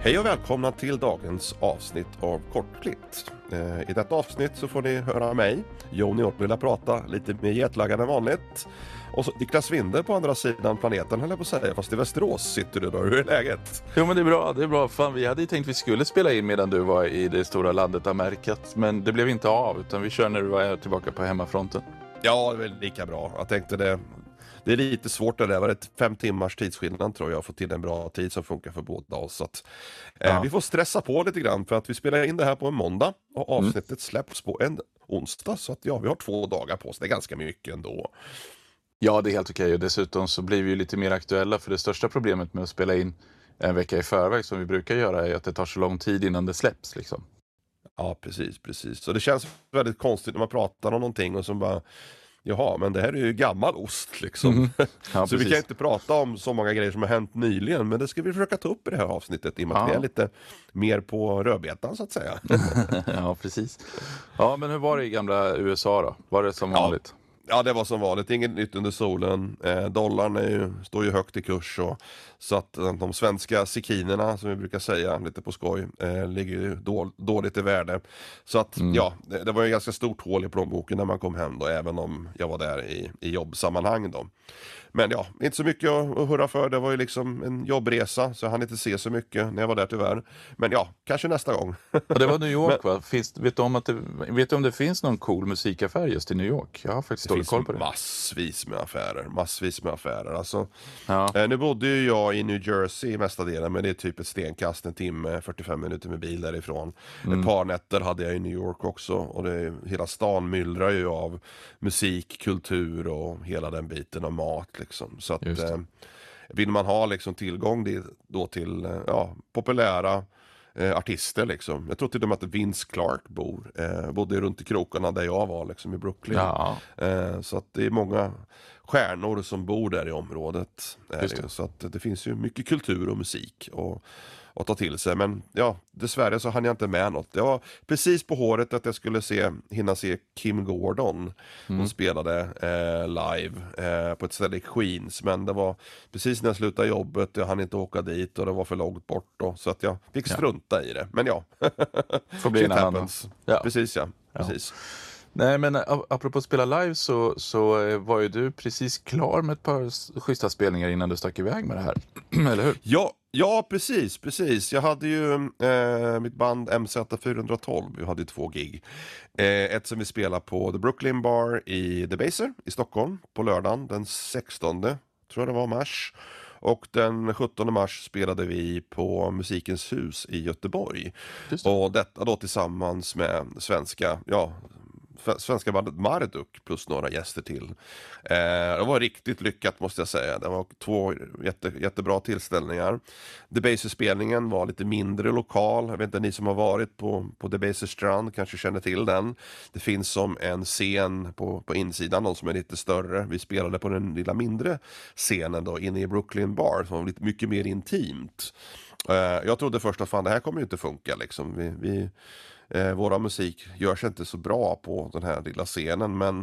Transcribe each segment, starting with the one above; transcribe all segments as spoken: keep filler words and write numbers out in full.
Hej och välkomna till dagens avsnitt av Kortklippt. Eh, I detta avsnitt så får ni höra mig, Joni Ortmila, prata lite mer jetlaggad än vanligt. Och så Niklas Winde på andra sidan planeten, höll jag på att säga, fast i Västerås sitter du då. Hur är läget? Jo, men det är bra, det är bra. Fan, vi hade ju tänkt att vi skulle spela in medan du var i det stora landet Amerikat, men det blev inte av, utan vi kör när du var tillbaka på hemmafronten. Ja, det är väl lika bra. Jag tänkte det... Det är lite svårt det där, var det fem timmars tidsskillnad tror jag, att få till en bra tid som funkar för båda oss. Så att, eh, Ja. vi får stressa på lite grann för att vi spelar in det här på en måndag och avsnittet mm. släpps på en onsdag. Så att ja, vi har två dagar på oss, det är ganska mycket ändå. Ja, det är helt okej, och dessutom så blir vi ju lite mer aktuella, för det största problemet med att spela in en vecka i förväg som vi brukar göra är att det tar så lång tid innan det släpps liksom. Ja, precis, precis. Så det känns väldigt konstigt när man pratar om någonting och så bara... Jaha, men det här är ju gammal ost liksom. Mm. Ja, så precis. Vi kan inte prata om så många grejer som har hänt nyligen, men det ska vi försöka ta upp i det här avsnittet i och med att ja. vi är lite mer på rödbetan så att säga. Ja, precis. Ja, men hur var det i gamla U S A då? Var det som vanligt? Ja. Ja, det var som vanligt. Inget nytt under solen. Eh, dollarn är ju, står ju högt i kurs. Och, så att de svenska sekinerna, som vi brukar säga lite på skoj, eh, ligger ju då, dåligt i värde. Så att mm. ja, det, det var ju ganska stort hål i plånboken när man kom hem då, även om jag var där i, i jobbsammanhang då. Men ja, inte så mycket att, att hurra för. Det var ju liksom en jobbresa, så jag hann inte se så mycket när jag var där tyvärr. Men ja, kanske nästa gång. Och det var New York Men, va? Finns, vet, du om att det, vet du om det finns någon cool musikaffär just i New York? Jag har faktiskt dålig koll på det. Det finns massvis med affärer, massvis med affärer. Alltså, ja. eh, nu bodde ju jag i New Jersey mesta delen, men det är typ ett stenkast, en timme, fyrtiofem minuter med bil därifrån. Mm. Ett par nätter hade jag i New York också, och det, hela stan myllrar ju av musik, kultur och hela den biten av mat liksom. Så att eh, vill man ha liksom tillgång till, då till eh, ja, populära eh, artister liksom. Jag tror till och med att Vince Clarke bor eh, bodde runt i krokarna där jag var liksom i Brooklyn. Ja. Eh, så att det är många stjärnor som bor där i området. Eh, så att det finns ju mycket kultur och musik och att ta till sig, men ja, dessvärre så hann jag inte med något. Det var precis på håret att jag skulle se, hinna se Kim Gordon. Mm. Hon spelade eh, live eh, på ett ställe i Queens, men det var precis när jag slutade jobbet, jag hann inte åka dit och det var för långt bort då, så att jag fick strunta ja. i det. Men ja, får bli en annan. Ja. Precis ja, precis. Ja. Nej, men apropå att spela live så, så var ju du precis klar med ett par schyssta spelningar innan du stack iväg med det här, eller hur? Ja, ja precis, precis. Jag hade ju eh, mitt band M Z fyrahundratolv, vi hade ju två gig. Eh, ett som vi spelar på The Brooklyn Bar i Debaser i Stockholm på lördagen den sextonde, tror jag det var, mars. Och den sjuttonde mars spelade vi på Musikens hus i Göteborg. Det. Och detta då tillsammans med svenska, ja... svenska bandet Marduk plus några gäster till. Eh, det var riktigt lyckat måste jag säga. Det var två jätte, jättebra tillställningar. Debaser-spelningen var lite mindre lokal. Jag vet inte, ni som har varit på, på Debaser strand kanske känner till den. Det finns som en scen på, på insidan, någon som är lite större. Vi spelade på den lilla mindre scenen då inne i Brooklyn Bar som var lite mycket mer intimt. Eh, jag trodde först att fan, det här kommer ju inte funka liksom. Vi... vi Eh, våra musik görs inte så bra på den här lilla scenen, men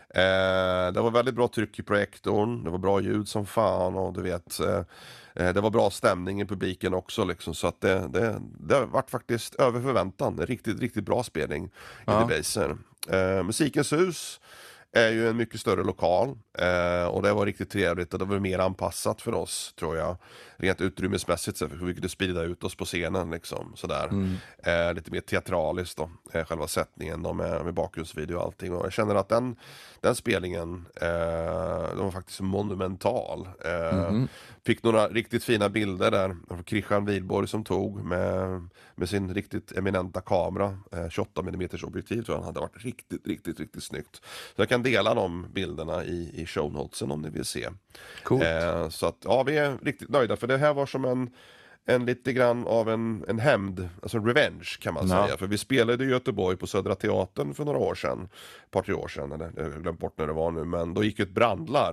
eh, det var väldigt bra tryck i projektorn, det var bra ljud som fan och du vet eh, det var bra stämning i publiken också liksom, så att det, det, det har varit faktiskt över förväntan, riktigt, riktigt bra spelning i ja. Debaser. Eh, Musikens hus är ju en mycket större lokal eh, och det var riktigt trevligt och det var mer anpassat för oss tror jag, rent utrymmesmässigt så för vi kunde sprida ut oss på scenen liksom, sådär. Mm. Eh, lite mer teatraliskt då, eh, själva sättningen då, med, med bakgrundsvideo och allting, och jag känner att den, den spelningen eh, den var faktiskt monumental. Eh, mm. Fick några riktigt fina bilder där av Christian Wihlborg som tog med, med sin riktigt eminenta kamera, eh, tjugoåtta millimeter objektiv tror jag, hade varit riktigt, riktigt, riktigt snyggt. Så jag kan dela de bilderna i, i show notesen om ni vill se. Coolt. Eh, så att ja, vi är riktigt nöjda, för det här var som en, en lite grann av en, en hämnd, alltså en revenge kan man ja. säga. För vi spelade i Göteborg på Södra Teatern för några år sedan, ett par tre år sedan, eller jag har glömt bort när det var nu, men då gick ett brandlarm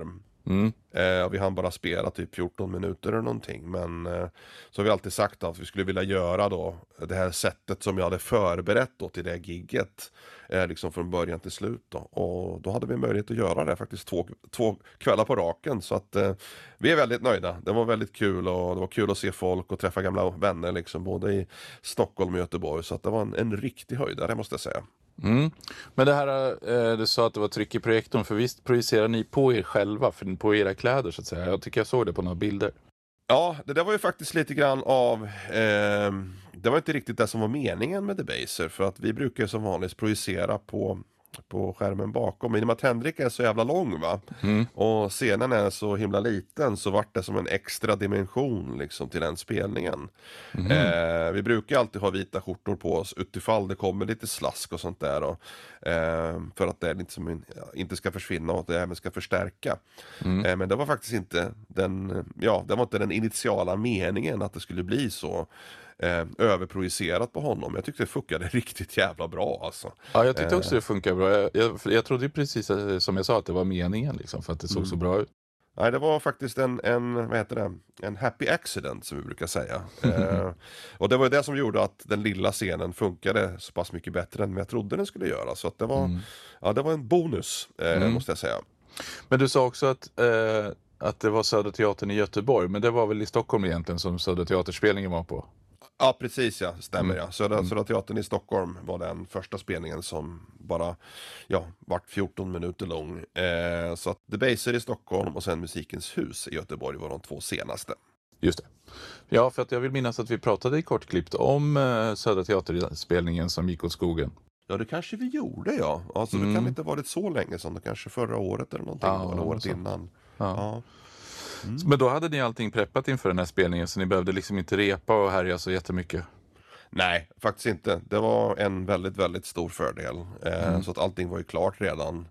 Mm. Eh, vi hann bara spela typ fjorton minuter eller någonting. Men eh, så har vi alltid sagt att vi skulle vilja göra då det här sättet som jag hade förberett då till det gigget. Eh, liksom från början till slut då. Och då hade vi möjlighet att göra det faktiskt två, två kvällar på raken. Så att eh, vi är väldigt nöjda. Det var väldigt kul och det var kul att se folk och träffa gamla vänner liksom. Både i Stockholm och Göteborg. Så att det var en, en riktig höjdare måste jag säga. Mm. Men det här, eh, du sa att det var tryck i projektorn, för visst projicerar ni på er själva, för på era kläder så att säga. Jag tycker jag såg det på några bilder. Ja, det där var ju faktiskt lite grann av, eh, det var inte riktigt det som var meningen med Debaser, för att vi brukar ju som vanligt projicera på på skärmen bakom. Men i och med att Henrik är så jävla lång va? Mm. Och scenen är så himla liten, så vart det som en extra dimension liksom till den spelningen. Mm. Eh, vi brukar alltid ha vita skjortor på oss utifall det kommer lite slask och sånt där. Och, eh, för att det liksom inte ska försvinna och att det även ska förstärka. Mm. Eh, men det var faktiskt inte den, ja, det var inte den initiala meningen att det skulle bli så. Eh, överprojicerat på honom. Jag tyckte det funkade riktigt jävla bra alltså. Ja, jag tyckte också det funkar bra. Jag, jag, jag trodde ju precis som jag sa att det var meningen liksom, för att det såg Mm. så bra ut. Nej, det var faktiskt en, en, vad heter det? En happy accident som vi brukar säga. eh, och det var ju det som gjorde att den lilla scenen funkade så pass mycket bättre än jag trodde den skulle göra. Så att det var, Mm. ja, det var en bonus, eh, Mm. måste jag säga. Men du sa också att, eh, att det var Södra Teatern i Göteborg, men det var väl i Stockholm egentligen som Södra Teaterspelningen var på? Ja, precis ja, stämmer Mm. ja. Södra, Mm. Södra Teatern i Stockholm var den första spelningen som bara, ja, vart fjorton minuter lång. Eh, så att Debaser i Stockholm och sen Musikens hus i Göteborg var de två senaste. Just det. Ja, för att jag vill minnas att vi pratade i kortklippt om eh, Södra Teaterspelningen som gick åt skogen. Ja, det kanske vi gjorde ja. Alltså Mm. det kan inte ha varit så länge sedan, det kanske förra året eller någonting, Ja, eller året så. innan. Ja. Ja. Mm. Men då hade ni allting preppat inför den här spelningen, så ni behövde liksom inte repa och härja så jättemycket. Nej, faktiskt inte. Det var en väldigt, väldigt stor fördel. Eh, Mm. Så att allting var ju klart redan.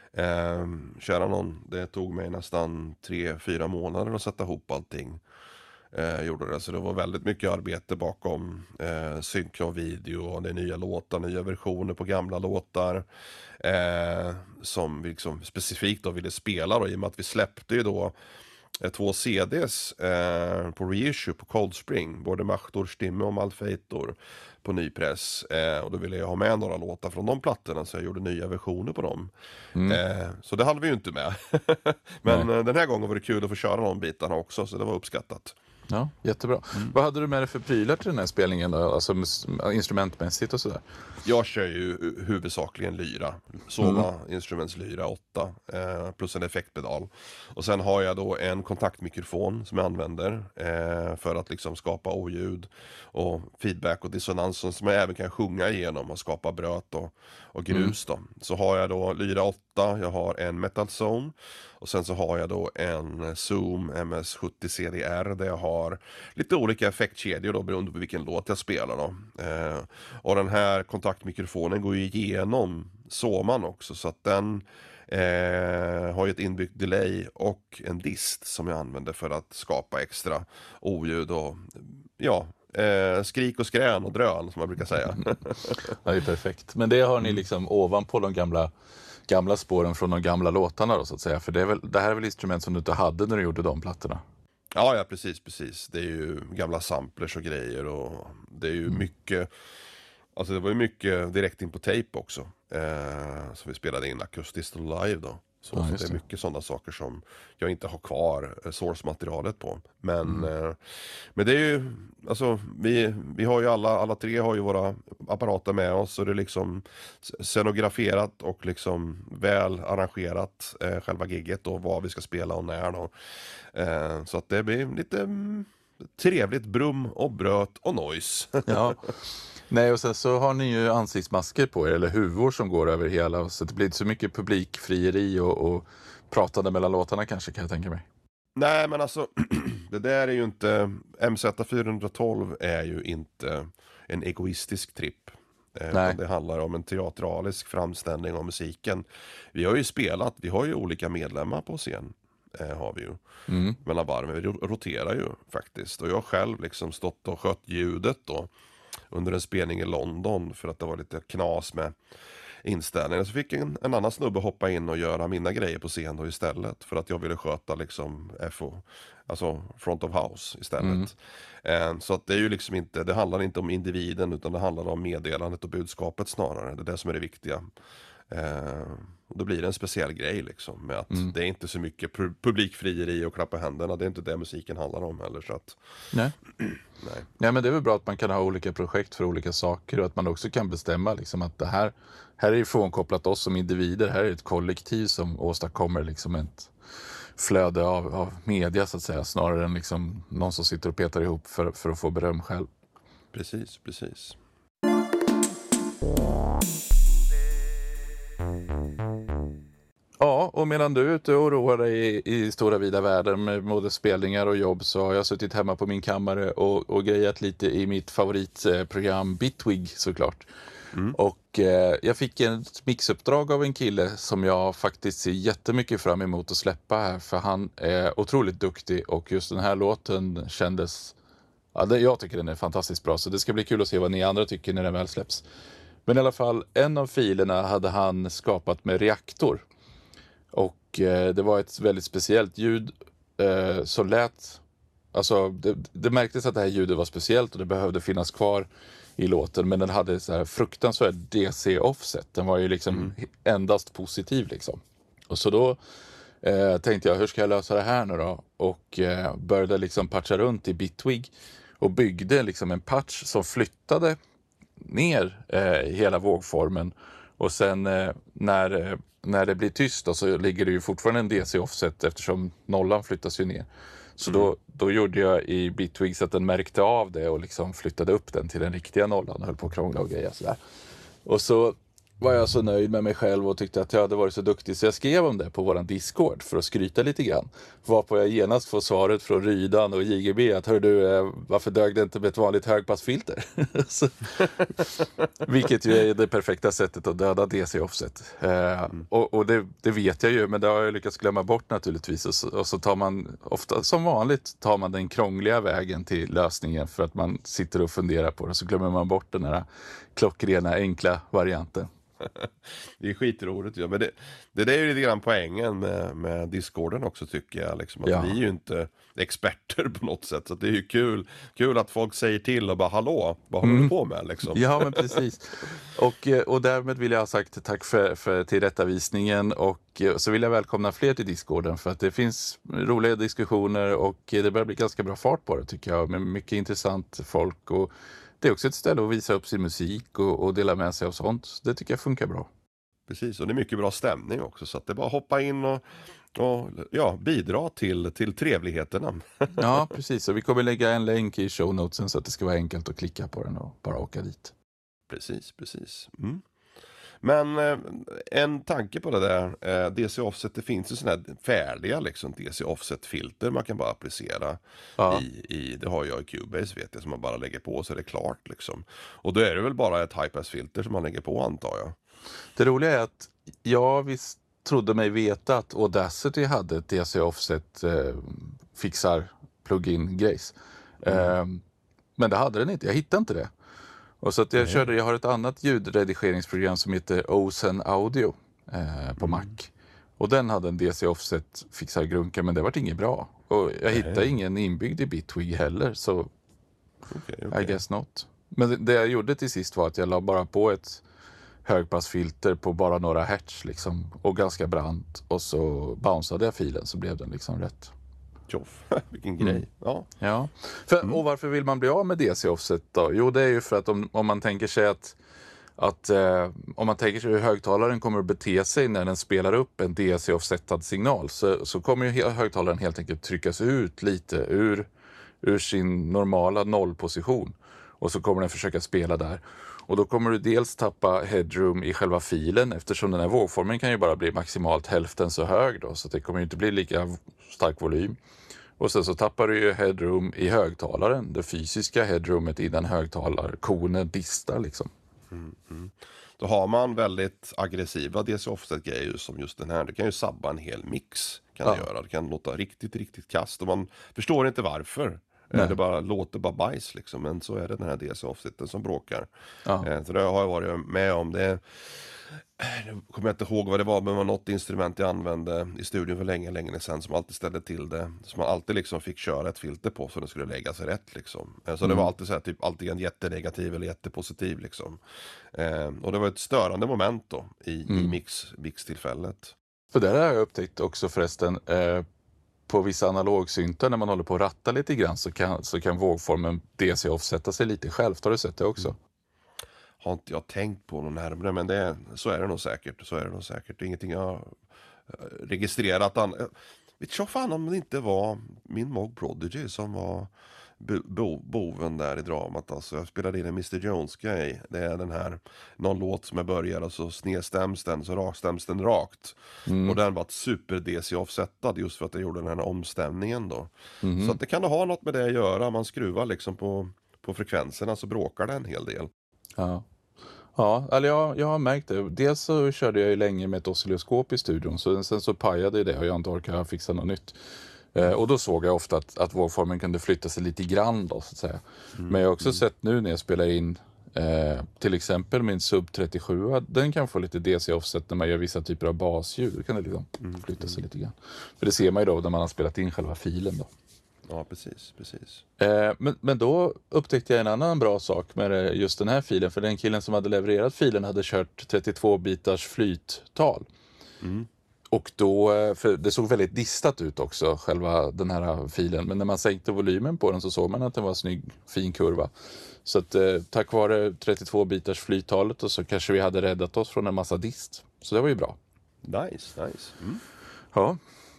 Eh, kära någon, det tog mig nästan tre, fyra månader att sätta ihop allting. Eh, gjorde det. Så det var väldigt mycket arbete bakom eh, synk och video och det är nya låtar, nya versioner på gamla låtar. Eh, som vi liksom specifikt då ville spela då, i och med att vi släppte ju då eh, två C Ds eh, på reissue på Cold Spring, både Machtor, Stimme och Malfeitor på nypress. Eh, och då ville jag ha med några låtar från de plattorna, så jag gjorde nya versioner på dem. Mm. Eh, så det hade vi ju inte med. Men Nej. eh, den här gången var det kul att få köra de bitarna också, så det var uppskattat. Ja, jättebra. Mm. Vad hade du med dig för prylar till den här spelningen då? Alltså mus- instrumentmässigt och sådär? Jag kör ju huvudsakligen lyra. Soma Instruments lyra åtta eh, plus en effektpedal. Och sen har jag då en kontaktmikrofon som jag använder eh, för att liksom skapa oljud och feedback och dissonans som jag även kan sjunga igenom och skapa bröt och, och grus då. Så har jag då lyra åtta, jag har en Metal Zone och sen så har jag då en Zoom M S sjuttio C D R där jag har lite olika effektkedjor då beroende på vilken låt jag spelar då. Eh, och den här kontaktmikrofonen går ju igenom Soman också, så att den eh, har ju ett inbyggt delay och en dist som jag använder för att skapa extra oljud och ja, eh, skrik och skrän och drön som man brukar säga. Ja, det är perfekt. Men det har ni liksom ovanpå de gamla, gamla spåren från de gamla låtarna då, så att säga. För det, är väl, det här är väl instrument som du inte hade när du gjorde de plattorna? Ja, ja, precis, precis. Det är ju gamla samplers och grejer och det är ju mm. mycket, alltså det var ju mycket direkt in på tape också. Eh, som vi spelade in akustiskt och live då. Så, ja, så det är mycket sådana saker som jag inte har kvar source-materialet på. Men, mm. eh, men det är ju, alltså vi, vi har ju alla, alla tre har ju våra apparater med oss. Så det är liksom scenograferat och liksom väl arrangerat eh, själva gigget och vad vi ska spela och när då. Eh, så att det blir lite mm, trevligt brum och bröt och noise. Ja. Nej, och sen så har ni ju ansiktsmasker på er, eller huvor som går över hela, så det blir inte så mycket publikfrieri och, och pratande mellan låtarna kanske, kan jag tänka mig. Nej, men alltså det där är ju inte, M Z fyrahundratolv är ju inte en egoistisk tripp. Eh, det handlar om en teatralisk framställning av musiken. Vi har ju spelat, vi har ju olika medlemmar på scen. Eh, har vi ju. Mm. Mellan varven, vi roterar ju faktiskt. Och jag har själv liksom stått och skött ljudet då under en spelning i London för att det var lite knas med inställningar. Så fick en, en annan snubbe hoppa in och göra mina grejer på scen då istället. För att jag ville sköta liksom F O, alltså front of house istället. Mm. Så att det är ju liksom inte, det handlar inte om individen utan det handlar om meddelandet och budskapet snarare. Det är det som är det viktiga. Eh, och då blir det en speciell grej liksom med att mm. det är inte så mycket pu- publikfrieri och klappa händerna, det är inte det musiken handlar om heller så att nej. nej. Ja, men det är väl bra att man kan ha olika projekt för olika saker och att man också kan bestämma liksom att det här här är ju frånkopplat oss som individer, här är ett kollektiv som åstadkommer liksom ett flöde av, av media så att säga, snarare än liksom någon som sitter och petar ihop för, för att få beröm själv. Precis, precis. Ja, och medan du är ute och roar dig i, i stora vida världen med både spelningar och jobb så har jag suttit hemma på min kammare och, och grejat lite i mitt favoritprogram Bitwig såklart. Mm. Och eh, jag fick ett mixuppdrag av en kille som jag faktiskt ser jättemycket fram emot att släppa här för han är otroligt duktig och just den här låten kändes, ja, det, jag tycker den är fantastiskt bra så det ska bli kul att se vad ni andra tycker när den väl släpps. Men i alla fall, en av filerna hade han skapat med reaktor. Och eh, det var ett väldigt speciellt ljud eh, som lät, alltså det, det märktes att det här ljudet var speciellt och det behövde finnas kvar i låten. Men den hade så här fruktansvärt D C-offset, den var ju liksom mm. endast positiv liksom. Och så då eh, tänkte jag, hur ska jag lösa det här nu då? Och eh, började liksom patcha runt i Bitwig och byggde liksom en patch som flyttade ner eh, hela vågformen. Och sen eh, när, eh, när det blir tyst då, så ligger det ju fortfarande en D C-offset eftersom nollan flyttas ju ner. Så mm. då, då gjorde jag i Bitwig så att den märkte av det och liksom flyttade upp den till den riktiga nollan och höll på att krångla och grejer sådär. Och så var jag så nöjd med mig själv och tyckte att jag hade varit så duktig så jag skrev om det på våran Discord för att skryta lite grann. Varpå jag genast får svaret från Rydan och J G B att hör du, eh, varför dög det inte med ett vanligt högpassfilter? så, vilket ju är det perfekta sättet att döda D C-offset. Eh, mm. Och, och det, det vet jag ju, men det har jag lyckats glömma bort naturligtvis. Och så, och så tar man, ofta som vanligt, tar man den krångliga vägen till lösningen för att man sitter och funderar på det. Så glömmer man bort den här klockrena, enkla varianten. Det är skitroligt, ja. Men det, det där är ju lite grann poängen med, med Discorden också tycker jag. Liksom, att ja. Vi är ju inte experter på något sätt. Så det är ju kul, kul att folk säger till och bara hallå, vad håller mm. du på med? Liksom. Ja, men precis. Och, och därmed vill jag ha sagt tack för, för tillrättavisningen och så vill jag välkomna fler till Discorden för att det finns roliga diskussioner och det börjar bli ganska bra fart på det tycker jag. Med mycket intressant folk och det är också ett ställe att visa upp sin musik och, och dela med sig av sånt. Det tycker jag funkar bra. Precis, och det är mycket bra stämning också. Så att det är bara att hoppa in och, och ja, bidra till, till trevligheterna. Ja, precis. Och vi kommer lägga en länk i show notesen så att det ska vara enkelt att klicka på den och bara åka dit. Precis, precis. Mm. Men eh, en tanke på det där, eh, D C-offset, det finns ju sådana här färdiga liksom, D C-offset-filter man kan bara applicera ja. i, i, det har jag i Cubase vet jag, som man bara lägger på så är det klart liksom. Och då är det väl bara ett high-pass-filter som man lägger på antar jag. Det roliga är att jag visst trodde mig veta att Audacity hade ett D C-offset eh, fixar plugin-grejs. Mm. Eh, men det hade den inte, jag hittade inte det. Och så att jag, körde, jag har ett annat ljudredigeringsprogram som heter Ozen Audio eh, på mm. Mac. Och den hade en D C-offset fixar grunka men det var inget bra. Och jag hittade Nej. ingen inbyggd i Bitwig heller så okay, okay. I guess not. Men det, det jag gjorde till sist var att jag la bara på ett högpassfilter på bara några hertz liksom, och ganska brant. Och så bounceade jag filen så blev den liksom rätt. Tjoff, vilken grej. Mm. Ja. Ja. För, mm. Och varför vill man bli av med D C-offset då? Jo, det är ju för att om, om man tänker sig att, att eh, om man tänker sig hur högtalaren kommer att bete sig när den spelar upp en D C-offsetad signal så, så kommer ju högtalaren helt enkelt tryckas ut lite ur, ur sin normala nollposition. Och så kommer den försöka spela där. Och då kommer du dels tappa headroom i själva filen eftersom den här vågformen kan ju bara bli maximalt hälften så hög då. Så det kommer ju inte bli lika stark volym. Och sen så tappar du ju headroom i högtalaren. Det fysiska headroomet i den högtalarkonen distar liksom. Mm, mm. Då har man väldigt aggressiva D C-offset-grejer som just den här. Det kan ju sabba en hel mix kan ja. det göra. Det kan låta riktigt, riktigt kast och man förstår inte varför. Eh, det bara låter bara bajs liksom, men så är det den här D C-offseten som bråkar. Ja. Eh, så det har jag varit med om. Det Jag kommer inte ihåg vad det var, men det var något instrument jag använde i studion för länge, länge sedan som alltid ställde till det. Som man alltid liksom fick köra ett filter på så det skulle lägga sig rätt liksom. Så mm. det var alltid så här, typ alltid en jättenegativ eller jättepositiv liksom. Eh, och det var ett störande moment då i, mm. i mix, mixtillfället. För där har jag upptäckt också förresten, eh, på vissa analogsyntar när man håller på att ratta lite grann så kan, så kan vågformen D C-offsätta sig lite självt. Har du sett det också? Mm. Har inte jag tänkt på någon närmare, men det, så är det nog säkert. Så är det nog säkert. Det är ingenting jag har registrerat. An... Vet jag fan om det inte var min Moog Prodigy som var bo boven där i dramat. Alltså jag spelade in en mister Jones-grej. Det är den här, någon låt som jag börjar och så snedstäms den, så rakstäms den rakt. Mm. Och den var ett super D C-offsättad just för att jag gjorde den här omstämningen då. Mm. Så att det kan ha något med det att göra. Man skruvar liksom på, på frekvenserna så bråkar det en hel del. Ja, ja alltså jag, jag har märkt det. Dels så körde jag ju länge med ett oscilloskop i studion. Så sen så pajade det och jag inte orkade fixa något nytt. Eh, och då såg jag ofta att, att vågformen kunde flytta sig lite grann då, så att säga. Mm. Men jag har också mm. sett nu när jag spelar in eh, till exempel min Sub trettiosju. Den kan få lite D C-offset när man gör vissa typer av basljud. Då kan det liksom mm. flytta sig lite grann. För det ser man ju då när man har spelat in själva filen då. Ja, precis, precis. Eh, men, men då upptäckte jag en annan bra sak med just den här filen. För den killen som hade levererat filen hade kört trettiotvå bitars flyttal. Mm. Och då, för det såg väldigt distat ut också, själva den här filen. Men när man sänkte volymen på den så såg man att det var en snygg, fin kurva. Så att eh, tack vare trettiotvå bitars flyttalet och så kanske vi hade räddat oss från en massa dist. Så det var ju bra. Nice, nice. Mm. Ja.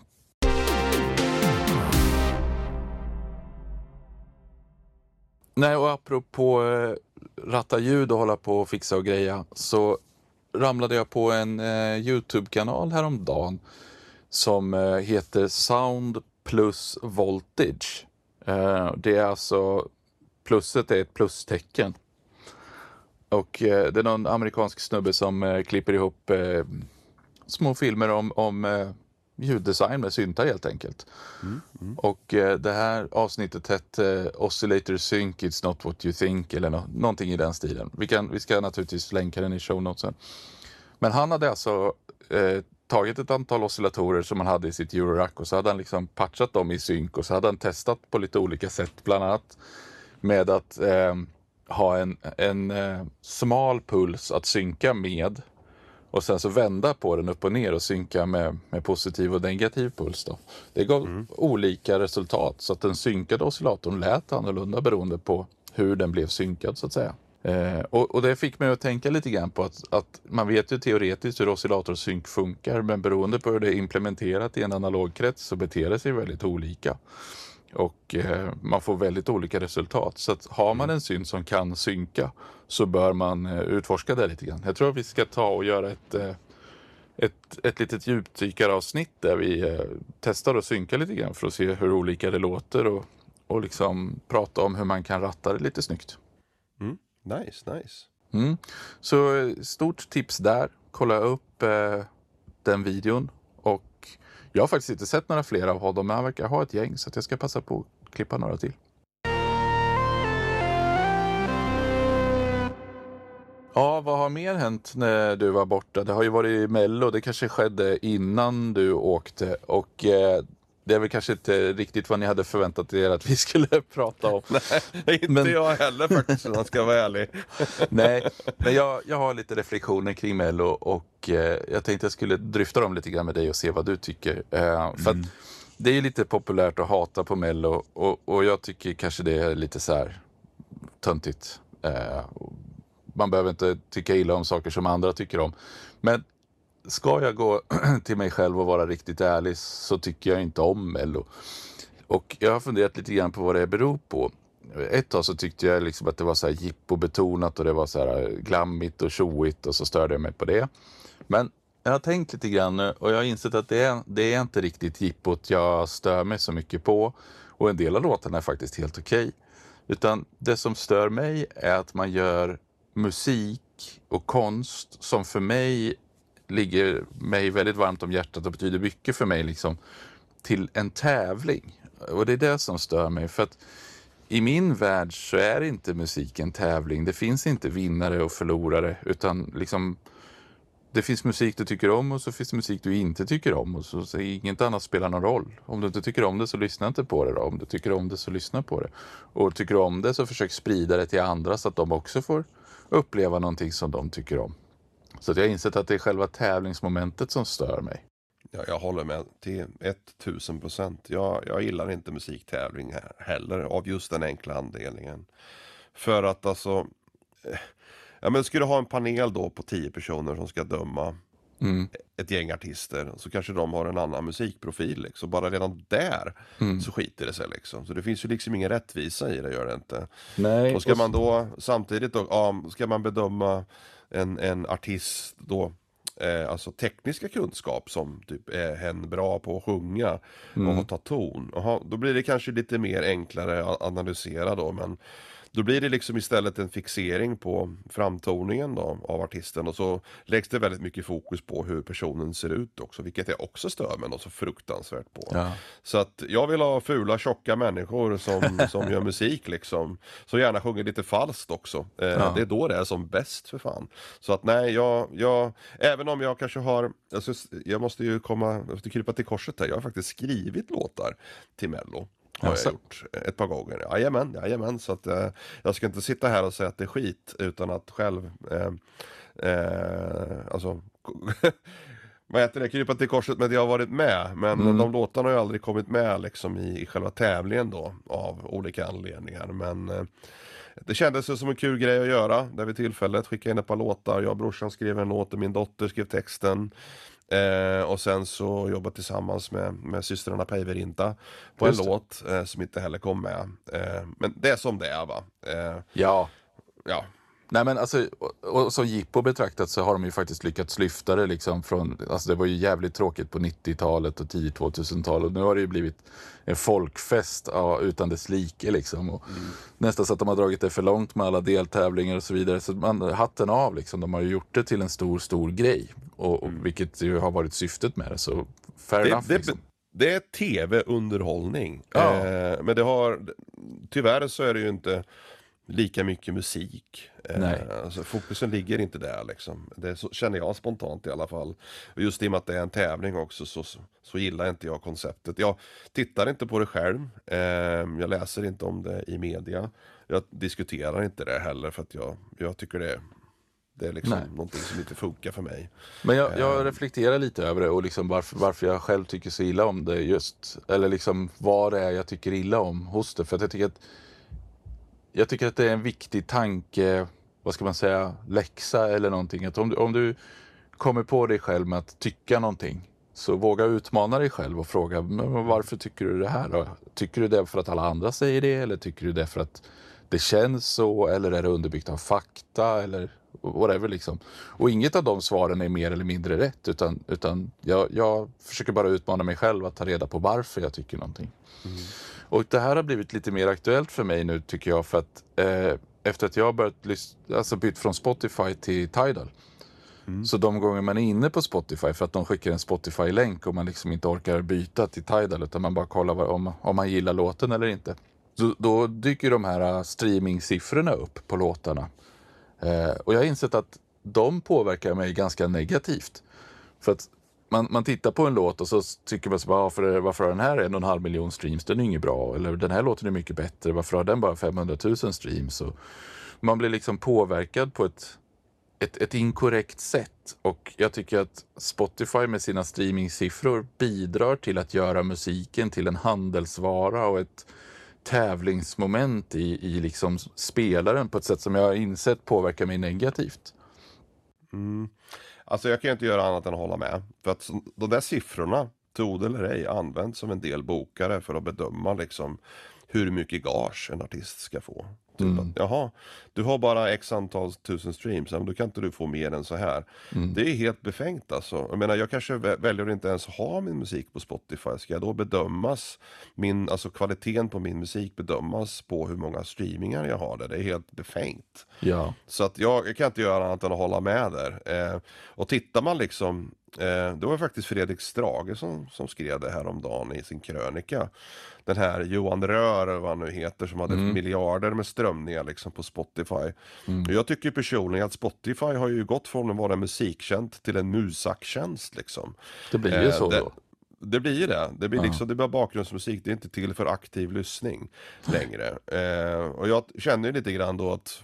Nej, och apropå eh, ratta ljud och hålla på och fixa och greja, så ramlade jag på en eh, YouTube-kanal häromdagen som eh, heter Sound plus Voltage. Eh, det är alltså, plusset är ett plustecken. Och eh, det är någon amerikansk snubbe som eh, klipper ihop eh, små filmer om, om eh, ljuddesign med syntar helt enkelt. Mm, mm. Och eh, det här avsnittet hette eh, Oscillator Sync It's Not What You Think eller no någonting i den stilen. Vi, kan, vi ska naturligtvis länka den i show notesen. Men han hade alltså eh, tagit ett antal oscillatorer som han hade i sitt Eurorack och så hade han liksom patchat dem i synk och så hade han testat på lite olika sätt, bland annat med att eh, ha en, en eh, smal puls att synka med och sen så vända på den upp och ner och synka med, med positiv och negativ puls då. Det gav mm. olika resultat så att den synkade oscillatorn lät annorlunda beroende på hur den blev synkad så att säga. Eh, och, och det fick mig att tänka lite grann på att, att man vet ju teoretiskt hur oscillatorsynk funkar, men beroende på hur det är implementerat i en analogkrets så beter det sig väldigt olika. Och eh, man får väldigt olika resultat. Så att har man en syn som kan synka så bör man eh, utforska det lite grann. Jag tror att vi ska ta och göra ett, eh, ett, ett litet djupdykaravsnitt där vi eh, testar och synka lite grann för att se hur olika det låter och, och liksom prata om hur man kan ratta det lite snyggt. Mm. Nice, nice. Mm. Så stort tips där. Kolla upp eh, den videon. Och jag har faktiskt inte sett några fler av honom, men han verkar ha ett gäng så att jag ska passa på att klippa några till. Ja, vad har mer hänt när du var borta? Det har ju varit Mello, det kanske skedde innan du åkte och eh, det är väl kanske inte riktigt vad ni hade förväntat er att vi skulle prata om. Nej, inte men... jag heller faktiskt, om jag ska vara ärlig. Nej, men jag, jag har lite reflektioner kring Mello och eh, jag tänkte jag skulle dryfta dem lite grann med dig och se vad du tycker. Eh, mm. För att det är ju lite populärt att hata på Mello och, och jag tycker kanske det är lite så här töntigt. Eh, man behöver inte tycka illa om saker som andra tycker om. Men ska jag gå till mig själv och vara riktigt ärlig så tycker jag inte om Mello. Och jag har funderat lite grann på vad det beror på. Ett tag så tyckte jag liksom att det var så här jippo-betonat och det var så här glammigt och tjoigt och så störde jag mig på det. Men jag har tänkt lite grann och jag har insett att det är, det är inte riktigt jippot jag stör mig så mycket på. Och en del av låtarna är faktiskt helt okej. Utan det som stör mig är att man gör musik och konst som för mig ligger mig väldigt varmt om hjärtat och betyder mycket för mig liksom, till en tävling. Och det är det som stör mig. För att i min värld så är inte musik en tävling. Det finns inte vinnare och förlorare, utan liksom det finns musik du tycker om och så finns det musik du inte tycker om, och så, så inget annat spelar någon roll. Om du inte tycker om det så lyssna inte på det då. Om du tycker om det så lyssna på det. Och tycker du om det så försök sprida det till andra så att de också får uppleva någonting som de tycker om. Så att jag har insett att det är själva tävlingsmomentet som stör mig. Ja, jag håller med till tusen procent. Jag, jag gillar inte musiktävling här heller av just den enkla anledningen. För att alltså, ja, men skulle du ha en panel då på tio personer som ska döma mm. ett gäng artister, så kanske de har en annan musikprofil liksom. Bara redan där mm. så skiter det sig liksom. Så det finns ju liksom ingen rättvisa i det, gör det inte. Nej, och ska och... man då samtidigt då, ja, ska man bedöma en, en artist då, eh, alltså tekniska kunskap som typ är hen bra på att sjunga mm. och ta ton. Aha, då blir det kanske lite mer enklare att analysera då, men då blir det liksom istället en fixering på framtoningen då av artisten, och så läggs det väldigt mycket fokus på hur personen ser ut också, vilket jag också stör mig så fruktansvärt på. Ja. Så att jag vill ha fula, tjocka människor som, som gör musik liksom, så gärna sjunger lite falskt också. Eh, ja. Det är då det är som bäst, för fan. Så att nej, jag, jag även om jag kanske har, alltså, jag måste ju komma, jag måste krypa till korset här, jag har faktiskt skrivit låtar till Mello. Har jag gjort ett par gånger. Jajamän, jajamän. Så att eh, jag ska inte sitta här och säga att det är skit, utan att själv eh, eh, alltså vad heter det, krypa till korset med det jag har varit med. Men mm. de låtarna har ju aldrig kommit med liksom i, i själva tävlingen då, av olika anledningar. Men eh, det kändes som en kul grej att göra där vid tillfället. Skicka in ett par låtar. Jag och brorsan skrev en låt och min dotter skrev texten. Eh, och sen så jobbat tillsammans med, med systrarna Päiverinta på en låt eh, som inte heller kom med. Eh, men det är som det är, va? Eh, ja. Ja. Nej, men alltså, och, och som Jippo betraktat så har de ju faktiskt lyckats lyfta det liksom från, alltså det var ju jävligt tråkigt på nittiotalet och tidigt tvåtusentalet, och nu har det ju blivit en folkfest ja, utan dess like liksom, och mm. nästan så att de har dragit det för långt med alla deltävlingar och så vidare, så man, hatten av liksom, de har ju gjort det till en stor, stor grej, och, och mm. vilket ju har varit syftet med det, så fair det, enough det, liksom. Det är tv-underhållning, ja. eh, men det har, tyvärr så är det ju inte lika mycket musik. Nej. Eh, alltså, fokusen ligger inte där liksom. Det så, känner jag spontant i alla fall. Och just i och med att det är en tävling också, så, så, så gillar inte jag konceptet. Jag tittar inte på det själv. Eh, jag läser inte om det i media. Jag diskuterar inte det heller, för att jag, jag tycker det, det är liksom någonting som inte funkar för mig. Men jag, jag reflekterar lite över det, och liksom varför, varför jag själv tycker så illa om det just. Eller liksom vad det är jag tycker illa om hos det. För att jag tycker att Jag tycker att det är en viktig tanke, vad ska man säga, läxa eller någonting. Att om du, om du kommer på dig själv med att tycka någonting, så våga utmana dig själv och fråga, men varför tycker du det här då? Tycker du det för att alla andra säger det, eller tycker du det för att det känns så, eller är det underbyggt av fakta, eller whatever liksom. Och inget av de svaren är mer eller mindre rätt, utan, utan jag, jag försöker bara utmana mig själv att ta reda på varför jag tycker någonting. Mm. Och det här har blivit lite mer aktuellt för mig nu, tycker jag, för att eh, efter att jag har börjat lys- alltså bytt från Spotify till Tidal, mm. så de gånger man är inne på Spotify, för att de skickar en Spotify-länk och man liksom inte orkar byta till Tidal, utan man bara kollar vad, om, om man gillar låten eller inte, så, då dyker de här streaming-siffrorna upp på låtarna. Eh, och jag har insett att de påverkar mig ganska negativt, för att Man, man tittar på en låt och så tycker man så bara, varför, varför har den här en och en halv miljon streams? Den är inget bra. Eller den här låten är mycket bättre. Varför har den bara femhundratusen streams? Och man blir liksom påverkad på ett, ett, ett inkorrekt sätt. Och jag tycker att Spotify med sina streamingsiffror bidrar till att göra musiken till en handelsvara och ett tävlingsmoment i, i liksom spelaren på ett sätt som jag har insett påverkar mig negativt. Mm. Alltså jag kan inte göra annat än att hålla med. För att de där siffrorna, tro eller ej, används som en del bokare för att bedöma liksom hur mycket gage en artist ska få. Typ mm. att, jaha, du har bara x antal tusen streams, men då kan inte du få mer än så här. Mm. Det är helt befängt alltså. Jag menar, jag kanske väljer att inte ens ha min musik på Spotify. Ska jag då bedömas, min, alltså kvaliteten på min musik bedömas på hur många streamingar jag har där? Det är helt befängt. Ja. Så att jag, jag kan inte göra annat än att hålla med där. Eh, och tittar man liksom Eh, det var faktiskt Fredrik Strage som, som skrev det här om dagen i sin krönika. Den här Johan Rör, vad han nu heter, som hade Mm. miljarder med strömningar liksom på Spotify. Mm. Och jag tycker personligen att Spotify har ju gått från att vara en musiktjänst till en musaktjänst liksom. Det blir ju Eh, så det, då. Det blir ju det. Det blir Ja. liksom, det blir bakgrundsmusik. Det är inte till för aktiv lyssning längre. Eh, och jag känner ju lite grann då att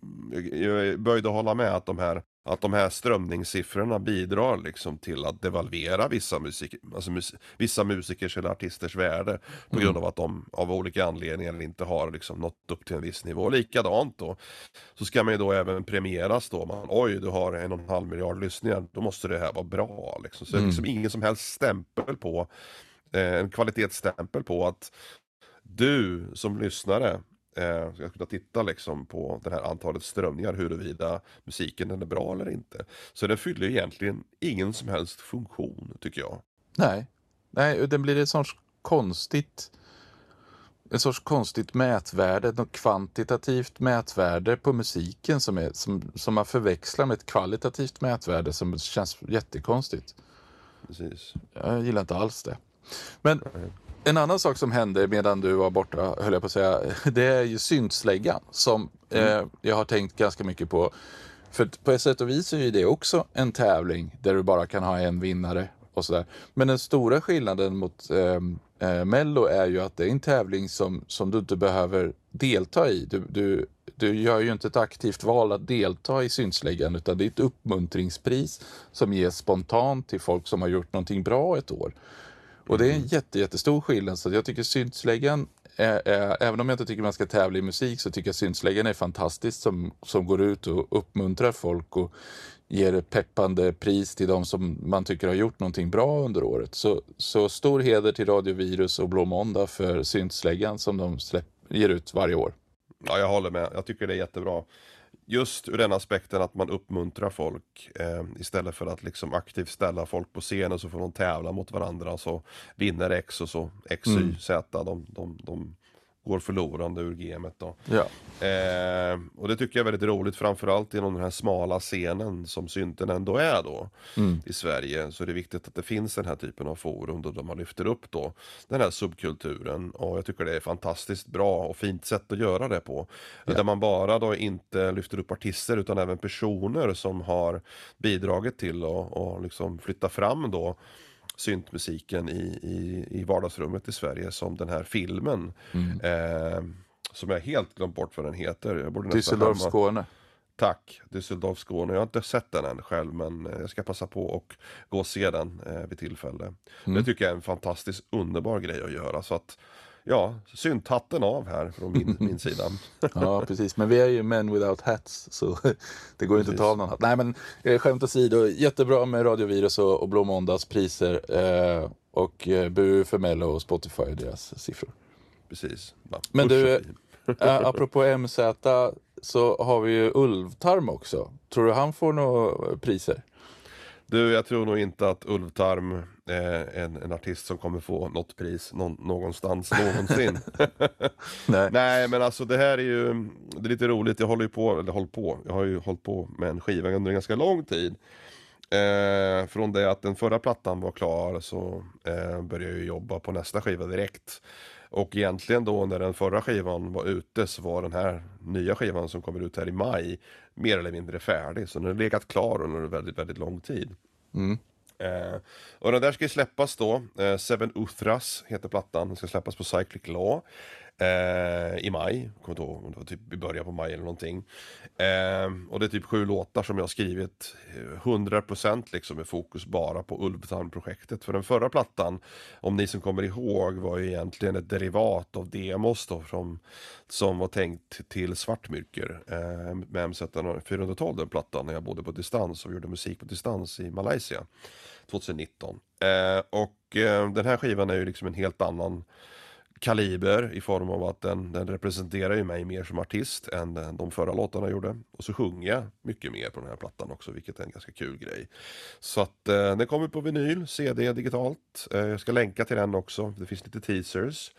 jag är böjd att hålla med att de här att de här strömningssiffrorna bidrar liksom till att devalvera vissa, musik, alltså mus, vissa musikers eller artisters värde på grund av att de av olika anledningar inte har liksom nått upp till en viss nivå. Likadant då så ska man ju då även premieras då. Man, oj, du har en och en halv miljard lyssningar, då måste det här vara bra liksom. Så det är liksom ingen som helst stämpel på eh, en kvalitetsstämpel på att du som lyssnare Eh, ska kunna titta liksom på det här antalet strömningar, huruvida musiken den är bra eller inte. Så den fyller egentligen ingen som helst funktion, tycker jag. Nej, Nej den blir ett sorts konstigt en sorts konstigt mätvärde, något kvantitativt mätvärde på musiken som, är, som, som man förväxlar med ett kvalitativt mätvärde som känns jättekonstigt. Precis. Jag gillar inte alls det. Men en annan sak som hände medan du var borta, höll jag på att säga, det är ju syntsläggan som mm. eh, jag har tänkt ganska mycket på. För på ett sätt och vis är ju det också en tävling där du bara kan ha en vinnare och sådär. Men den stora skillnaden mot eh, eh, Mello är ju att det är en tävling som, som du inte behöver delta i. Du, du, du gör ju inte ett aktivt val att delta i syntsläggan, utan det är ett uppmuntringspris som ges spontant till folk som har gjort någonting bra ett år. Och det är en jätte, jättestor skillnad, så jag tycker syntsläggan, är, är, även om jag inte tycker man ska tävla i musik, så tycker jag syntsläggan är fantastiskt som, som går ut och uppmuntrar folk och ger peppande pris till de som man tycker har gjort någonting bra under året. Så, så stor heder till Radio Virus och Blå Måndag för syntsläggan som de släpp, ger ut varje år. Ja, jag håller med. Jag tycker det är jättebra. Just ur den aspekten att man uppmuntrar folk eh, istället för att liksom aktivt ställa folk på scenen, så får de tävla mot varandra, så vinner X och så X, Y, Mm. Z, de, de, de går förlorande ur gamet då. Ja. Eh, och det tycker jag är väldigt roligt, framförallt inom den här smala scenen som synten ändå är då Mm. i Sverige. Så är det viktigt att det finns den här typen av forum då, där man lyfter upp då den här subkulturen, och jag tycker det är fantastiskt bra och fint sätt att göra det på. Ja. Där man bara då inte lyfter upp artister utan även personer som har bidragit till att och liksom flytta fram då syntmusiken i, i, i vardagsrummet i Sverige, som den här filmen Mm. eh, som jag helt glömt bort vad den heter. Jag borde nästan Düsseldorf, hemma- Skåne. Tack, Düsseldorf, Skåne. Jag har inte sett den än själv, men eh, jag ska passa på och gå och se den eh, vid tillfälle. Mm. Det tycker jag är en fantastiskt underbar grej att göra. Så att, ja, synthatten av här från min, min sida. Ja, precis. Men vi är ju men without hats, så det går ju inte att Precis. ta av någon hatt. Nej, men eh, skämt åsido, jättebra med Radio Virus och, och Blå Måndags priser. Eh, och eh, bu för Mello och Spotify och deras siffror. Precis. Ja, Men usch du, och fy. eh, apropå M Z, så har vi ju Ulvtarm också. Tror du han får några priser? Du, jag tror nog inte att Ulvtarm är en, en artist som kommer få något pris någon, någonstans någonsin. Nej. Nej, men alltså det här är ju, det är lite roligt. Jag håller ju på, eller håller på, jag har ju hållit på med en skiva under en ganska lång tid. Eh, från det att den förra plattan var klar så eh, började jag ju jobba på nästa skiva direkt. Och egentligen då när den förra skivan var ute, så var den här nya skivan som kommer ut här i maj mer eller mindre färdig. Så den har legat klar under väldigt, väldigt lång tid. Mm. Eh, och den där ska ju släppas då, eh, Seven Uthras heter plattan, den ska släppas på Cyclic Law eh, i maj, kommer inte ihåg om det var typ i början på maj eller någonting. Eh, och det är typ sju låtar som jag har skrivit hundra procent liksom med fokus bara på Ulvtarm-projektet. För den förra plattan, om ni som kommer ihåg, var ju egentligen ett derivat av demos då, som, som var tänkt till Svartmyrker eh, med M Z fyrahundratolv, den plattan, när jag bodde på distans och gjorde musik på distans i Malaysia tjugonitton. Eh, och eh, den här skivan är ju liksom en helt annan kaliber i form av att den, den representerar ju mig mer som artist än de förra låtarna gjorde. Och så sjunger jag mycket mer på den här plattan också, vilket är en ganska kul grej. Så att eh, den kommer på vinyl, C D digitalt. Eh, jag ska länka till den också, det finns lite teasers.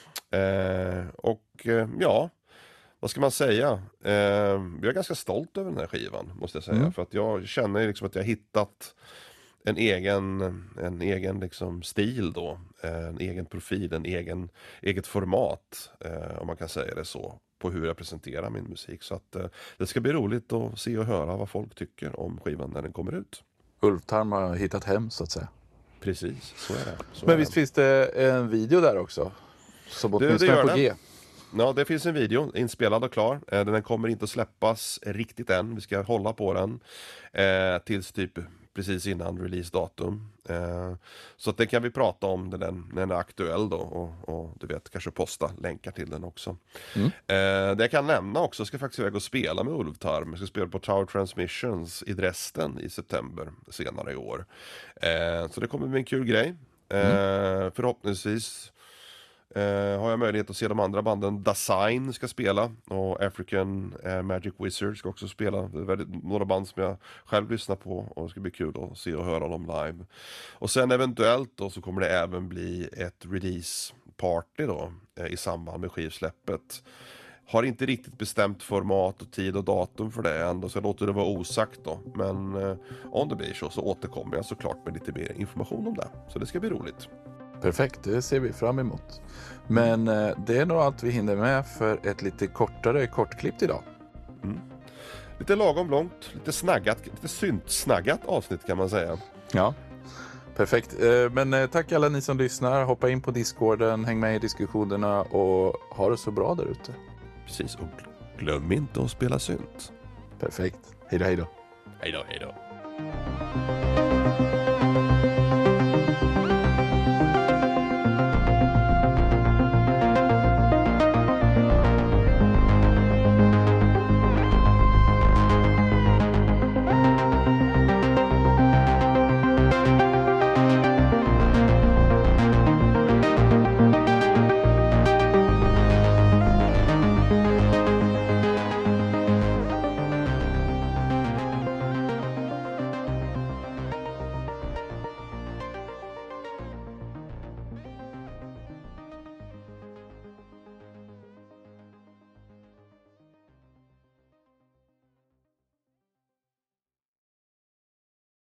Eh, och eh, ja, vad ska man säga? Eh, jag är ganska stolt över den här skivan, måste jag säga. Mm. För att jag känner liksom att jag har hittat en egen, en egen liksom stil då, en egen profil, en egen, eget format, eh, om man kan säga det så, på hur jag presenterar min musik. Så att eh, det ska bli roligt att se och höra vad folk tycker om skivan när den kommer ut. Ulftarm har hittat hem så att säga. Precis, så är det. Så Men är visst det. finns det en video där också? Som Det- det åtminstone gör är på det. G. Ja, det finns en video inspelad och klar. Eh, Den kommer inte att släppas riktigt än. Vi ska hålla på den eh, tills typ precis innan releasedatum. Eh, så att det kan vi prata om när den, när den är aktuell då. Och, och du vet, kanske posta länkar till den också. Mm. Eh, det jag kan nämna också, jag ska faktiskt iväg och spela med Ulftarm. Jag ska spela på Tower Transmissions i Dresden i september senare i år. Eh, så det kommer bli en kul grej. Eh, förhoppningsvis Uh, har jag möjlighet att se de andra banden. Dasein ska spela och African uh, Magic Wizard ska också spela. Det är väldigt, några band som jag själv lyssnar på och det ska bli kul att se och höra dem live. Och sen eventuellt då så kommer det även bli ett release party då uh, i samband med skivsläppet. Har inte riktigt bestämt format och tid och datum för det ändå, så jag låter det vara osagt då. Men uh, om det blir så så återkommer jag såklart med lite mer information om det. Så det ska bli roligt. Perfekt, det ser vi fram emot. Men eh, det är nog allt vi hinner med för ett lite kortare kortklippt idag. Lite lagom långt, lite snaggat, lite syntsnaggat avsnitt kan man säga. Ja, perfekt. Eh, men eh, tack alla ni som lyssnar. Hoppa in på Discorden, häng med i diskussionerna och ha det så bra där ute. Precis, och glöm inte att spela synt. Perfekt. Hej då, hej då. Hej då, hej då.